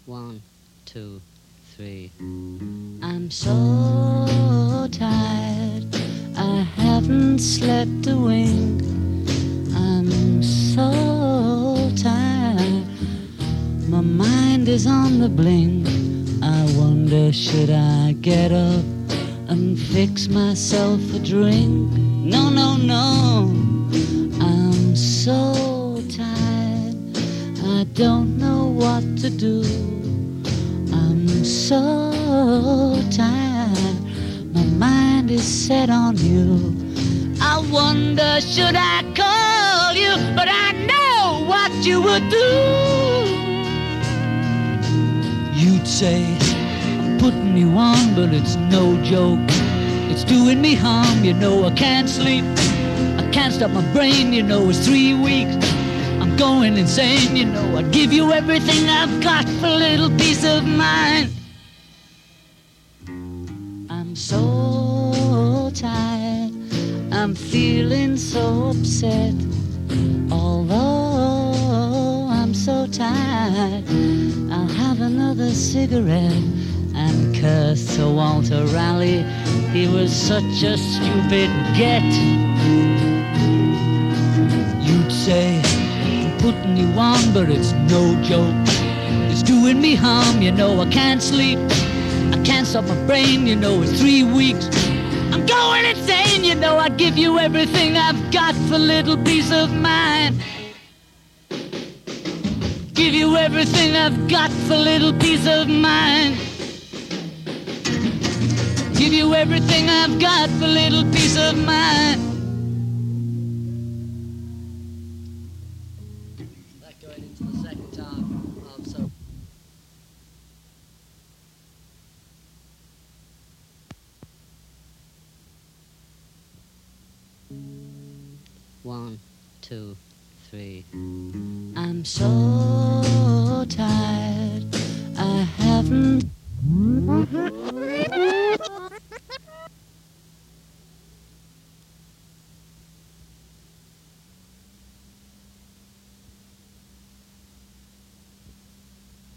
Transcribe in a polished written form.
One, two, three. I'm so tired, I haven't slept a wink. I'm so tired, my mind is on the blink. I wonder, should I get up and fix myself a drink? No, no, no, I'm so tired, I don't know what to do. I'm so tired, my mind is set on you. I wonder, should I call you, but I know what you would do. You'd say, I'm putting you on, but it's no joke. It's doing me harm, you know I can't sleep. I can't stop my brain, you know it's 3 weeks. I'm going insane, you know I'd give you everything I've got for a little peace of mind. I'm so tired, I'm feeling so upset. Although I'm so tired, I'll have another cigarette and curse to Walter Raleigh. He was such a stupid get. You'd say, I'm putting you on, but it's no joke. It's doing me harm, you know I can't sleep. I can't stop my brain, you know it's 3 weeks. I'm going insane, you know I'd give you everything I've got for a little peace of mind. Give you everything I've got for a little peace of mind. Give you everything I've got for a little peace of mind. That going into the second half of so. One, two, three. I'm so